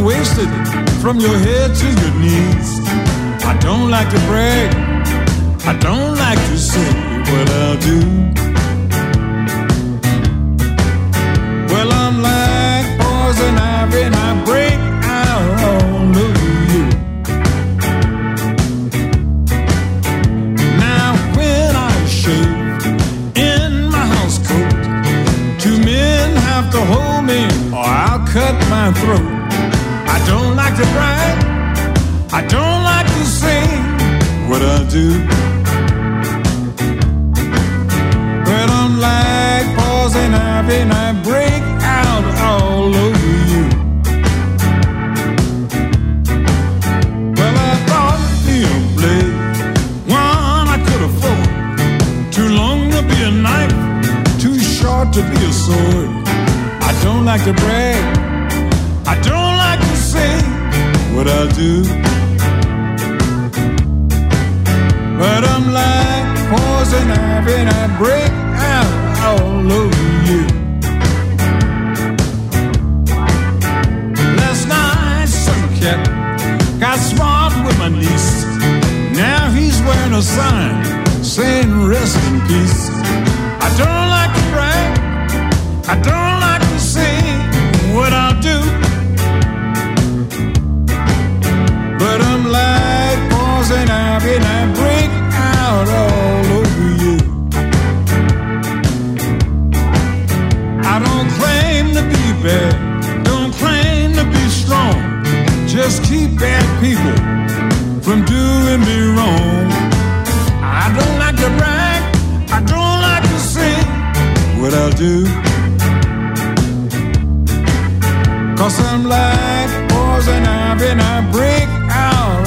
wasted from your head to your knees. I don't like to brag, I don't like to say what I'll do. Well, I'm like poison ivy and I break out all over you. Now when I shave in my house coat, 2 men have to hold me or I'll cut my throat. I don't like to brag, I don't like to sing what I do. But I'm like poison ivy and I break out all over you. Well, I thought me a blade, one I could afford, too long to be a knife, too short to be a sword. I don't like to brag, I don't like to sing what I do. But I'm like poison ivy and I break out all over you. Last night some cat got smart with my niece. Now he's wearing a sign saying rest in peace. I don't like to brag, I don't like to sing what I'll do. But I'm like poison ivy and I break out all over you. I don't claim to be bad, don't claim to be strong. Just keep bad people from doing me wrong. I don't like to brag, I don't like to sing what I'll do. 'Cause I'm like poison ivy and I break out